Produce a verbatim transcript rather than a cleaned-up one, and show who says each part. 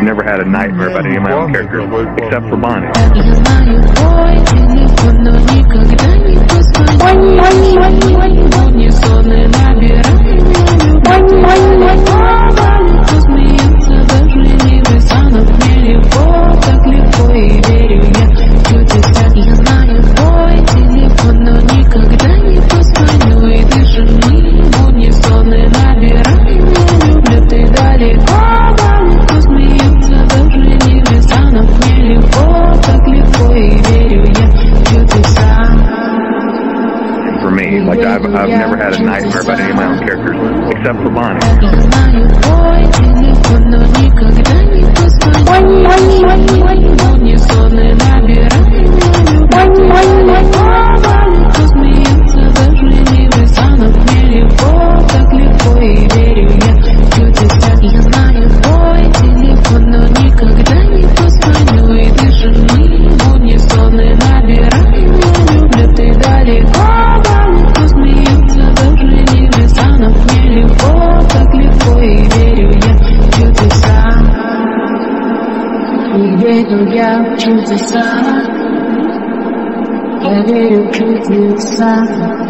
Speaker 1: never had a nightmare about any of my own characters, except for Bonnie. For me, like I've, I've never had a nightmare about any of my own characters, except for Bonnie.
Speaker 2: Верю я в чудеса, я верю в чудеса.